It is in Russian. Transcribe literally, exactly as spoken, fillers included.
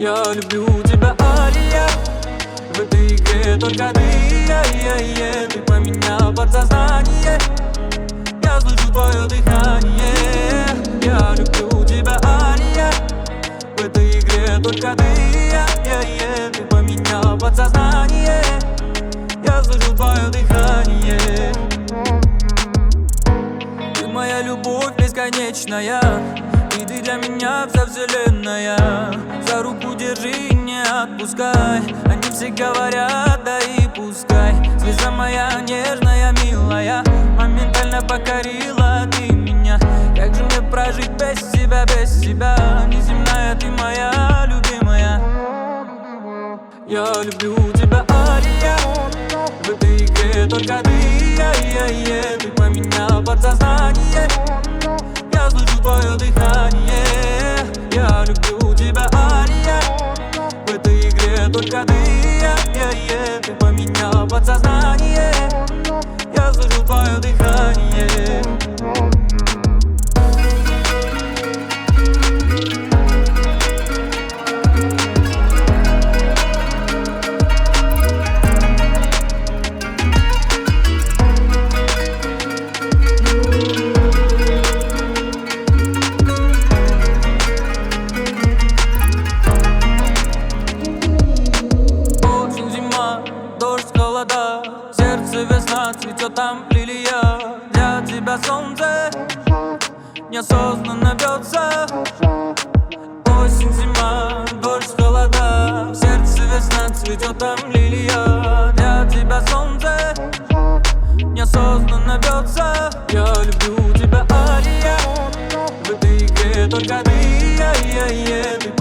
Я люблю тебя, Алия. В этой игре только ты, я, я, я. Ты поменял подсознание. Я слышу твое дыхание. Я люблю тебя, Алия. В этой игре только ты, я, я, я. Ты поменял подсознание. Я слышу твое дыхание. Ты моя любовь бесконечная, и ты для меня вся вселенная. За руку держи, не отпускай. Они все говорят, да и пускай. Звезда моя нежная, милая, моментально покорила ты меня. Как же мне прожить без тебя, без тебя? Неземная ты моя любимая. Я люблю тебя, Алия. В этой игре только ты, я, я, я. Ты поменял подсознание. Я слышу твое дыхание. Я люблю тебя, Алия. В этой игре только ты, я, я, я. Ты поменял подсознание. Я слышу твое дыхание. Дождь, холода, сердце весна, цветет там лилия. Для тебя солнце неосознанно бьется. Осень, зима, дождь, холода, сердце весна, цветет там лилия. Для тебя солнце неосознанно бьется. Я люблю тебя, Алия. В этой игре только ты, я, я, я. Ты